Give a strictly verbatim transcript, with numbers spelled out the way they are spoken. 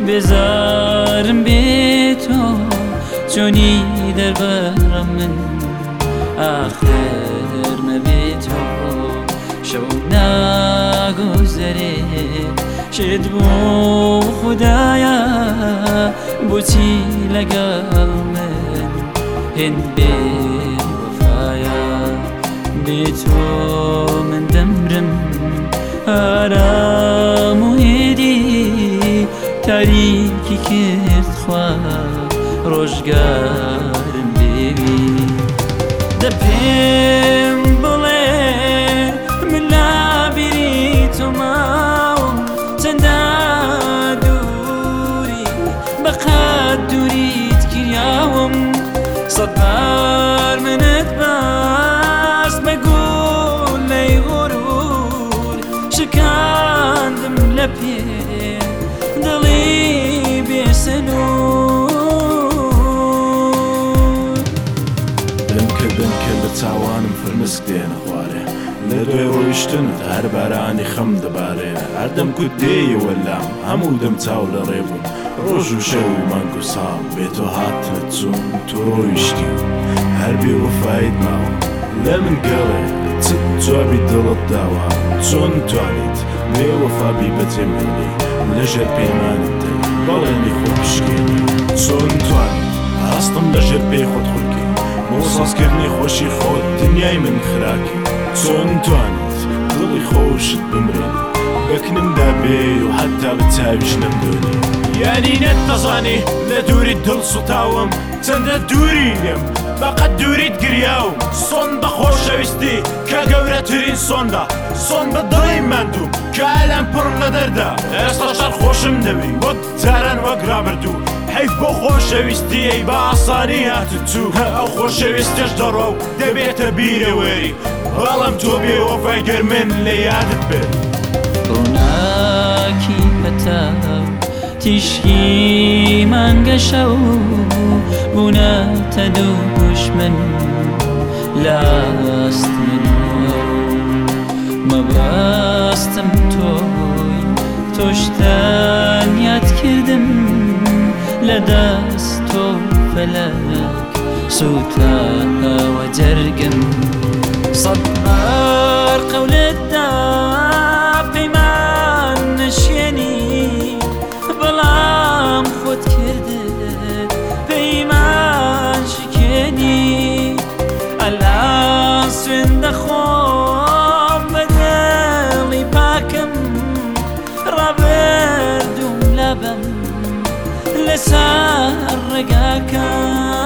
بێزارم بێتۆ چۆنی دەربارم من ئاخر مەبێتۆ شەوم ناگۆزەرێ شێت بۆ خودایە بۆچی لەگەڵ من هێن بێ وەفایە بێتۆ من دەمرم ئارام و هێدی تاریکی کرد خوا ڕۆژگارم بێوی دە پێم بڵێ من لابیری تۆ ماوم چەندە دووری بەقەت دووریت گریاوم سەد بار منت باس مەگوڵ لەی غورور شکاندم لە پێ دڵی بێسەنوور دەم کردن کە لە چاوانم فرمسک دێنە خوارێ لە دوێ ڕۆیشتنت هەر بارانی خەم دەبارێ هەردەم کوت دێیەوە لام هەموو دەم چاو لە ڕێبووم ڕۆژ و شەو و مانگ و ساڵ بێتۆ هاتنت چوون تۆ ڕۆیشتی هەر بێوەفایت ماوە لە من گەڵێ چت جوابی دڵت داوە چۆن توانیت بێوەفابی بەجێمێنی لەژێر پەیمانت دەی بەڵێنی خۆ پشکێنی چۆن توانیت هەستم لەژێر پێی خۆت خولکی بۆ سازکردنی خۆشی خۆت دنیای من خراکی چۆن توانیت دڵی خۆشت بمرێنی بەکنمدا بێ و حتا بچاویش نەمدۆنی یانی نەتەزانی لە دووری دڵ سوتاوم چەندە دووری لێم بەقەت دووریت گریاوم سۆن بە خۆشەویستی کە گەورەترین سۆندا سۆن بە دڵی ماندوم کە ئەلەم پڕ لە دەردا ئێستا شەر خۆشم دەوی وەک جاران وەک ڕابردوو حیف بۆ خۆشەویستی ئەی بە ئاسانی هاتت چوو ئەو خۆشەویستیش دەڕۆ و دەبێتە بیرە وێری بەڵام تۆ بێوەفای گەر من لە یادت بێت ڕووناکی پەتاو تیشکی مانگە شەو بوونەتە دوو دوژمن لاست من مەبەستم تۆی تۆشتان یاد کردم لە دەست تۆ فەلەک سوتاوە جەرگم سەد بار قەولتدا پەیمان نەشێنی بەڵام خۆت کردت پەیمان شکێنی ئەلان سوێن دەخۆم بە دڵی پاکم ڕابردوم لەبەم لەسەر ڕێگاکەم